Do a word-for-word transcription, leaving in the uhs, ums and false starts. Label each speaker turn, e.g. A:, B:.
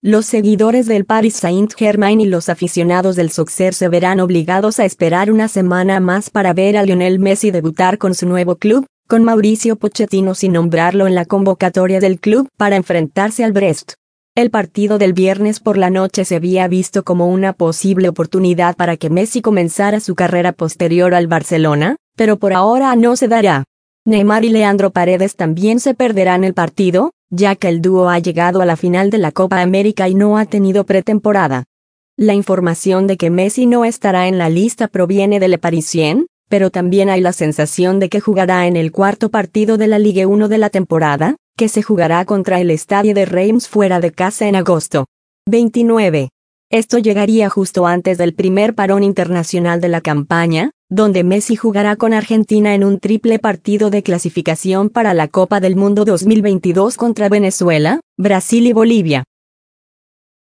A: Los seguidores del Paris Saint-Germain y los aficionados del Soccer se verán obligados a esperar una semana más para ver a Lionel Messi debutar con su nuevo club, con Mauricio Pochettino sin nombrarlo en la convocatoria del club para enfrentarse al Brest. El partido del viernes por la noche se había visto como una posible oportunidad para que Messi comenzara su carrera posterior al Barcelona, pero por ahora no se dará. Neymar y Leandro Paredes también se perderán el partido, ya que el dúo ha llegado a la final de la Copa América y no ha tenido pretemporada. La información de que Messi no estará en la lista proviene de Le Parisien, pero también hay la sensación de que jugará en el cuarto partido de la Ligue uno de la temporada, que se jugará contra el Stade de Reims fuera de casa en agosto veintinueve. Esto llegaría justo antes del primer parón internacional de la campaña, donde Messi jugará con Argentina en un triple partido de clasificación para la Copa del Mundo dos mil veintidós contra Venezuela, Brasil y Bolivia.